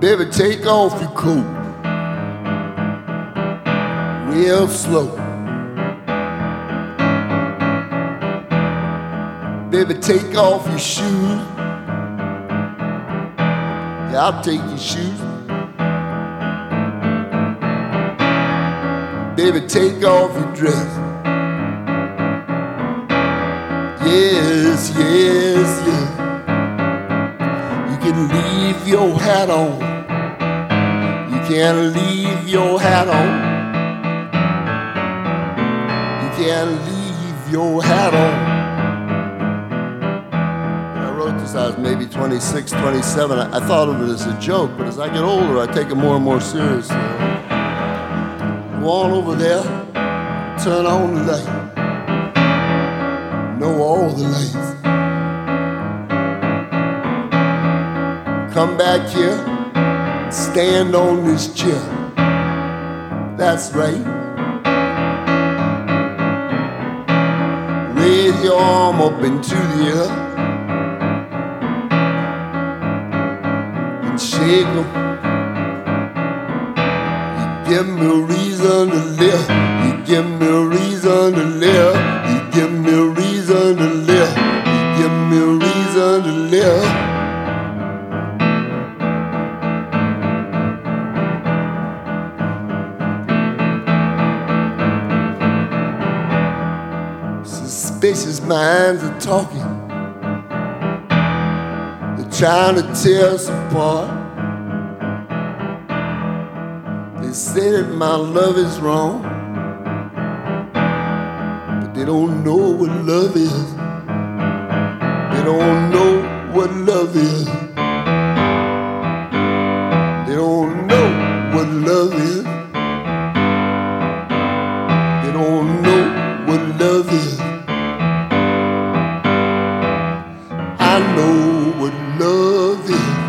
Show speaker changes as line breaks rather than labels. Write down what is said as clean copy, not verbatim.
Baby, take off your coat real slow. Baby, take off your shoes. Yeah, I'll take your shoes. Baby, take off your dress. Yes, yes, yes. You can leave your hat on. You can't leave your hat on. You can't leave your hat on. When I wrote this, I was maybe 26, 27. I thought of it as a joke, but as I get older, I take it more and more seriously. Go on over there, turn on the light. Know all the lights. Come back here, stand on this chair. That's right. Raise your arm up into the air and shake 'em. You give me a reason to live. You give me a reason to live. You give me a reason to live. You give me a reason to live. Suspicious minds are talking. They're trying to tear us apart. They say that my love is wrong, but they don't know what love is. They don't know what love is. They don't know what love is. They don't know what love is. I know what love is.